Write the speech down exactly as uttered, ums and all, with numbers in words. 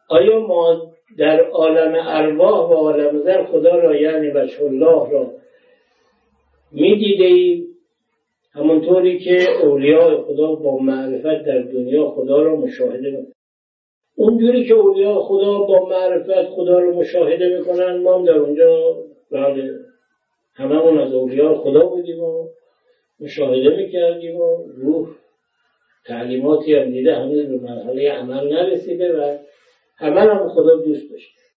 آیا ما در عالم ارواح و عالم زر خدا را یعنی وجه الله را می‌دیده ایم همونطوری که اولیاء خدا با معرفت در دنیا خدا را مشاهده می‌کنند؟ اونجوری که اولیاء خدا با معرفت خدا را مشاهده می‌کنند ما هم در اونجا بله هممون از اولیاء خدا بودیم و مشاهده می‌کردیم و روح تعلیماتی هم دیده هنوز به مرحله عمل نرسیده و همه هم خدا دوست داشت.